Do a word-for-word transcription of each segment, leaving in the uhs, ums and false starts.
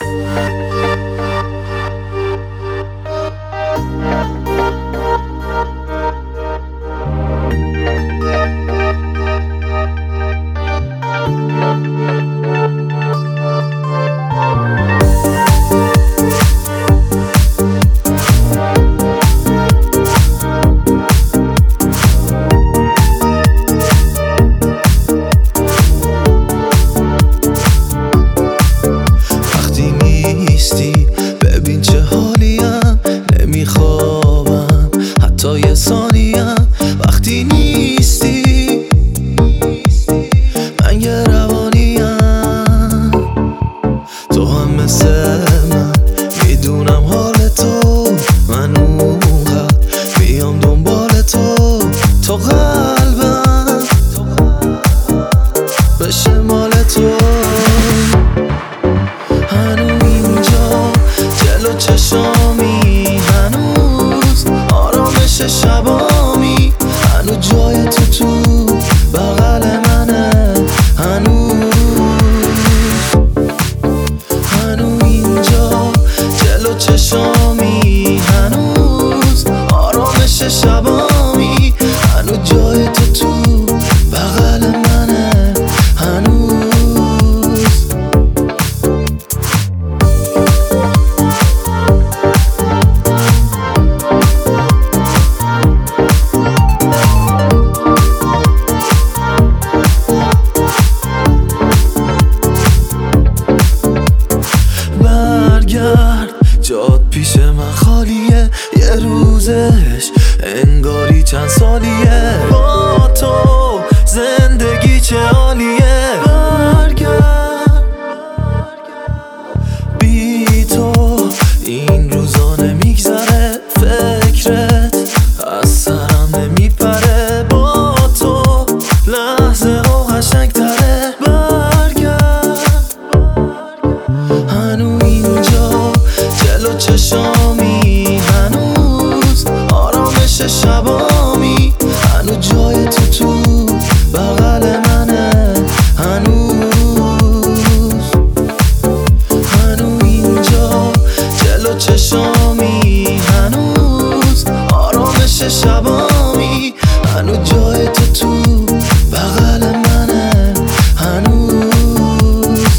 ببین چه حالیم، نمیخوابم حتی یه ثانیم. وقتی نیستی من یه روانیم، تو هم مثل من میدونم حال تو، من اونقدر بیام دنبال تو، تو قلبم بشه مال تو. چشامی هنوز آرامش شبامی، هنوز جای تو تو بغل منه، هنوز هنوز اینجا جلو چشامی، هنوز آرامش شبامی، هنوز جای تو تو بغل منه، هنوز. جات پیش من خالیه، یه روزش انگاری چند سالیه، با تو زندگی چه عالیه. برگرد بی تو این روزا نمیگذره، فکرت از سرم نمیپره، با تو لحظه ها قشنگ تره. برگرد هنو اینجا جلو چشامی، هنوز آرامش شبامی، هنوز جای تو تو بغل منه، هنوز هنوز اینجا جلو چشامی، هنوز آرامش شبامی، هنوز جای تو تو بغل منه، هنوز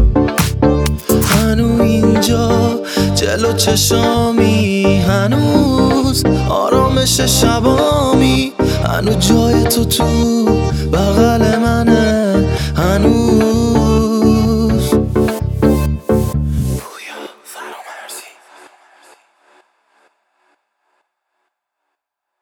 هنوز اینجا جلو چشامی، هنوز آرامش شبامی، هنوز جای تو تو بغل